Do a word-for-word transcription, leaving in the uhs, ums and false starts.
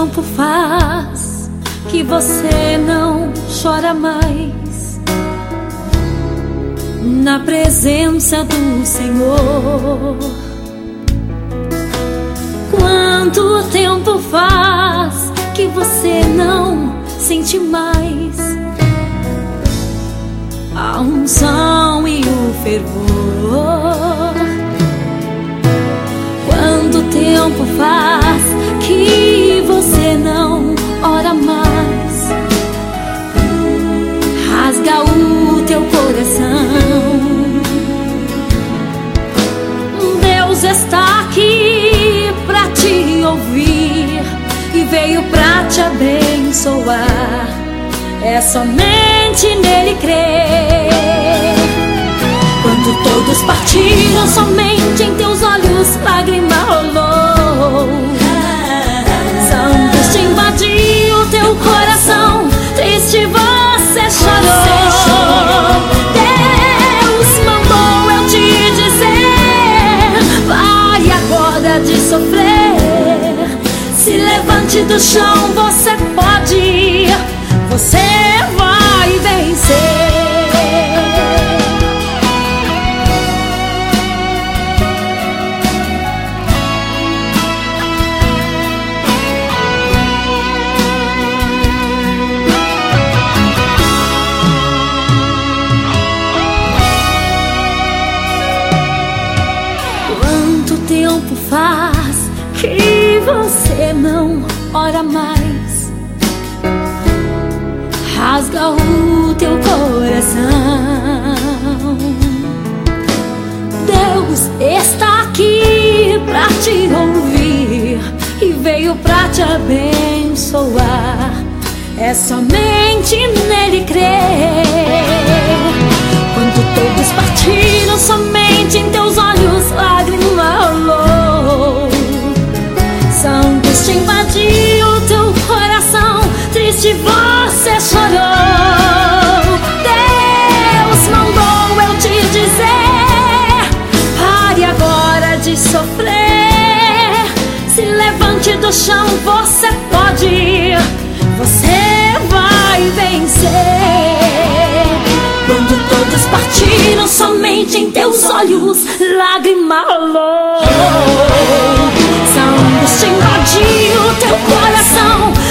tempo faz que você não chora mais na presença do Senhor? Quanto tempo faz que você não sente mais a unção e o fervor? Quanto tempo faz que você não ora mais? Rasga o teu coração. Deus está aqui pra te ouvir e veio pra te abençoar. É somente nele crer. Quando todos partiram, somente em teus olhos lágrima rolou. Santos te invadiu teu coração, triste você chorou. Deus mandou eu te dizer: pare agora de sofrer. Se levante do chão, você pode, você vai vencer. Quanto tempo faz que você não ora mais? Rasga o teu coração. Deus está aqui pra te ouvir e veio pra te abençoar. É somente nele crer. Quando todos partiram, somente em teus olhos lágrima rolou. Santos te invadiu teu coração, triste você chorou. Deus mandou eu te dizer: pare agora de sofrer. Se levante do chão, você pode, você vai vencer. Quando todos partiram, somente em teus olhos lágrima rolou. Santos te invadiu teu coração,